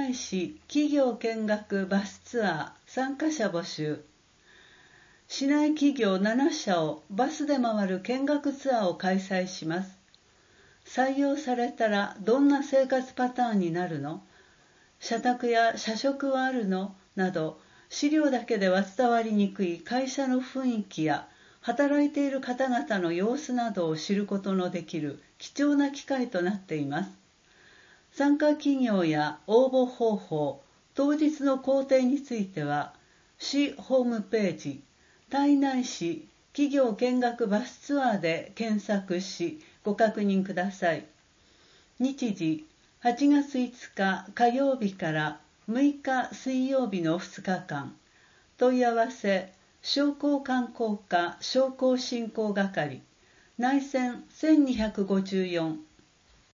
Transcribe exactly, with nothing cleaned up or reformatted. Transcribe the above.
内市企業見学バスツアー参加者募集。市内企業なな社をバスで回る見学ツアーを開催します。採用されたらどんな生活パターンになるの？社宅や社食はあるの？など、資料だけでは伝わりにくい会社の雰囲気や働いている方々の様子などを知ることのできる貴重な機会となっています。参加企業や応募方法、当日の工程については、市ホームページ、胎内市企業見学バスツアーで検索し、ご確認ください。日時、はちがついつか火曜日からむいか水曜日のふつかかん。問い合わせ、商工観光課商工振興係、内線せんにひゃくごじゅうよん